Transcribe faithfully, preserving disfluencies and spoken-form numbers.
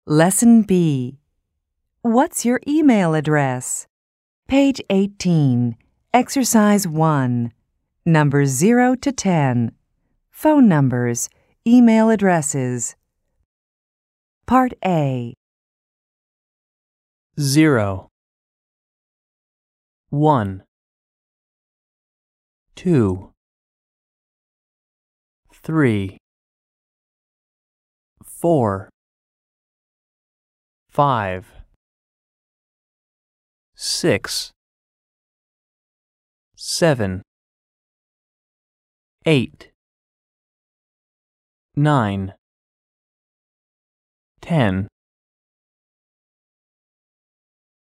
Lesson B. What's your email address? Page eighteen, Exercise one, numbers zero to ten. Phone numbers, email addresses. Part A. Zero. One. Two. Three. Four. Five. Six. Seven. Eight. Nine. Ten.